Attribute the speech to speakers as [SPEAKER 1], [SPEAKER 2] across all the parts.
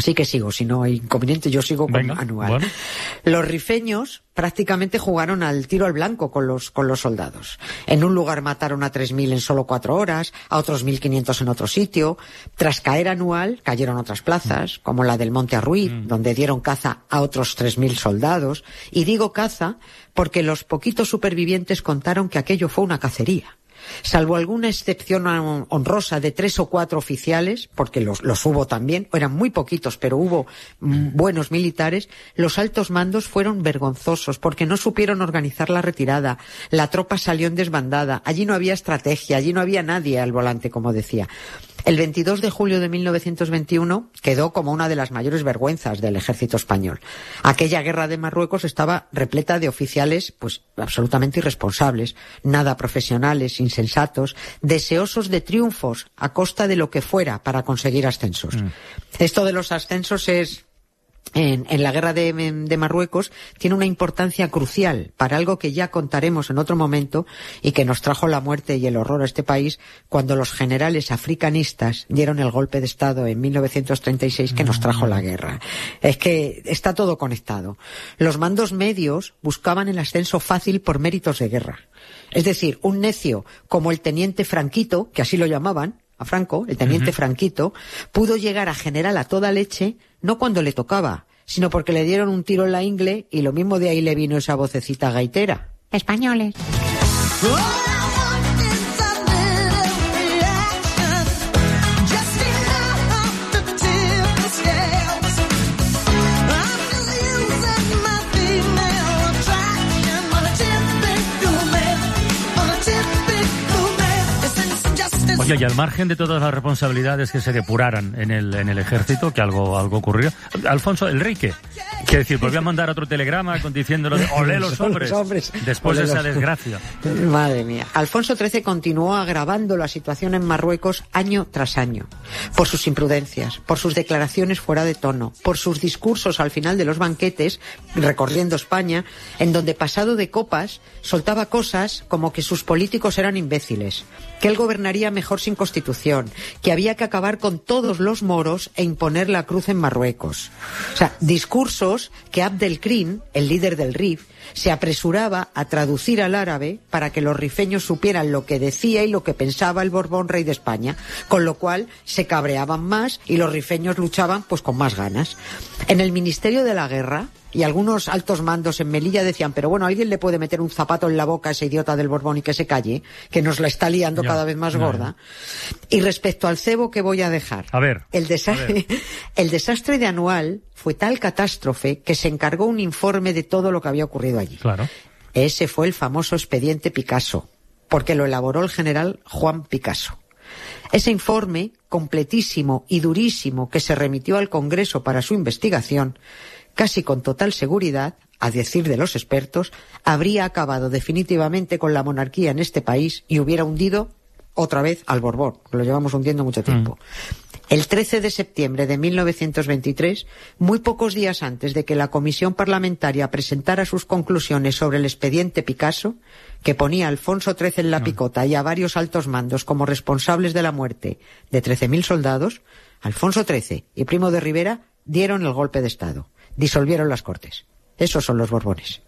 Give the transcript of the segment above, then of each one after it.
[SPEAKER 1] Así que sigo, si no hay inconveniente, yo sigo con anual. Bueno. Los rifeños prácticamente jugaron al tiro al blanco con los soldados. En un lugar mataron a 3.000 en solo 4 horas, a otros 1.500 en otro sitio. Tras caer anual, cayeron otras plazas, como la del Monte Arruiz, donde dieron caza a otros 3.000 soldados. Y digo caza porque los poquitos supervivientes contaron que aquello fue una cacería. Salvo alguna excepción honrosa de 3 o 4 oficiales, porque los hubo también, eran muy poquitos, pero hubo buenos militares, los altos mandos fueron vergonzosos porque no supieron organizar la retirada. La tropa salió en desbandada. Allí no había estrategia, allí no había nadie al volante, como decía. El 22 de julio de 1921 quedó como una de las mayores vergüenzas del ejército español. Aquella guerra de Marruecos estaba repleta de oficiales, pues, absolutamente irresponsables, nada profesionales, insensatos, deseosos de triunfos a costa de lo que fuera para conseguir ascensos. Esto de los ascensos es... En la guerra de Marruecos tiene una importancia crucial para algo que ya contaremos en otro momento y que nos trajo la muerte y el horror a este país cuando los generales africanistas dieron el golpe de Estado en 1936 que nos trajo la guerra. Es que está todo conectado. Los mandos medios buscaban el ascenso fácil por méritos de guerra. Es decir, un necio como el teniente Franquito, que así lo llamaban, a Franco, el teniente Franquito, pudo llegar a general a toda leche, no cuando le tocaba, sino porque le dieron un tiro en la ingle y lo mismo de ahí le vino esa vocecita gaitera. Españoles.
[SPEAKER 2] Oye, y al margen de todas las responsabilidades que se depuraran en el ejército, que algo ocurrió, Alfonso, ¿el rey qué? Quiere decir, volvió a mandar otro telegrama diciéndolo de olé los hombres, después de esa desgracia.
[SPEAKER 1] Madre mía. Alfonso XIII continuó agravando la situación en Marruecos año tras año, por sus imprudencias, por sus declaraciones fuera de tono, por sus discursos al final de los banquetes, recorriendo España, en donde pasado de copas soltaba cosas como que sus políticos eran imbéciles, que él gobernaría mejor sin constitución, que había que acabar con todos los moros e imponer la cruz en Marruecos. O sea, discursos que Abdelkrim, el líder del RIF, se apresuraba a traducir al árabe para que los rifeños supieran lo que decía y lo que pensaba el Borbón rey de España, con lo cual se cabreaban más y los rifeños luchaban pues con más ganas. En el Ministerio de la Guerra, y algunos altos mandos en Melilla decían, pero bueno, alguien le puede meter un zapato en la boca a ese idiota del Borbón y que se calle, que nos la está liando cada vez más gorda. Y respecto al cebo que voy a dejar, el desastre de Anual fue tal catástrofe que se encargó un informe de todo lo que había ocurrido allí.
[SPEAKER 2] Claro.
[SPEAKER 1] Ese fue el famoso expediente Picasso, porque lo elaboró el general Juan Picasso. Ese informe, completísimo y durísimo, que se remitió al Congreso para su investigación, casi con total seguridad, a decir de los expertos, habría acabado definitivamente con la monarquía en este país y hubiera hundido otra vez al Borbón, que lo llevamos hundiendo mucho tiempo. El 13 de septiembre de 1923, muy pocos días antes de que la comisión parlamentaria presentara sus conclusiones sobre el expediente Picasso, que ponía a Alfonso XIII en la picota y a varios altos mandos como responsables de la muerte de 13.000 soldados, Alfonso XIII y Primo de Rivera dieron el golpe de Estado. Disolvieron las Cortes. Esos son los Borbones.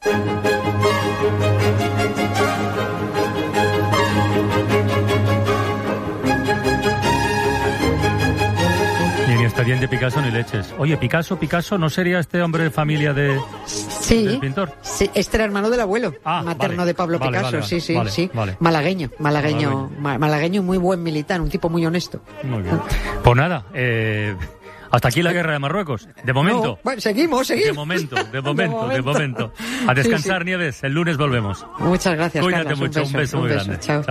[SPEAKER 2] Ni expediente Picasso ni leches. Oye, Picasso, ¿no sería este hombre de familia del pintor?
[SPEAKER 1] Sí, este era hermano del abuelo materno de Pablo Picasso. Sí. Malagueño, muy buen militar, un tipo muy honesto.
[SPEAKER 2] Muy bien. Pues nada, hasta aquí la guerra de Marruecos. De momento.
[SPEAKER 1] No, bueno, seguimos.
[SPEAKER 2] De momento. A descansar, Nieves. El lunes volvemos.
[SPEAKER 1] Muchas gracias,
[SPEAKER 2] Cuídate
[SPEAKER 1] Carlos.
[SPEAKER 2] mucho. Un beso muy grande.
[SPEAKER 1] Chao.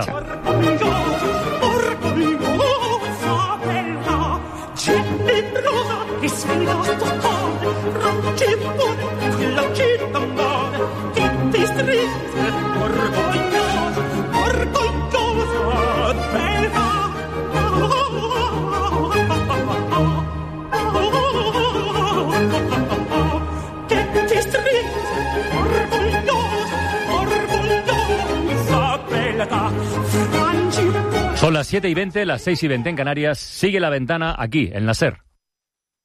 [SPEAKER 2] Son las 7:20, las 6:20 en Canarias. Sigue La Ventana aquí, en la SER.